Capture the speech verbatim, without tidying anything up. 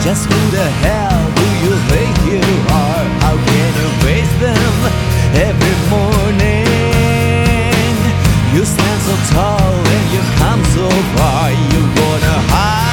Just who the hell do you think you are? How can you face them every morning? You stand so tall and you come so far. You wanna hide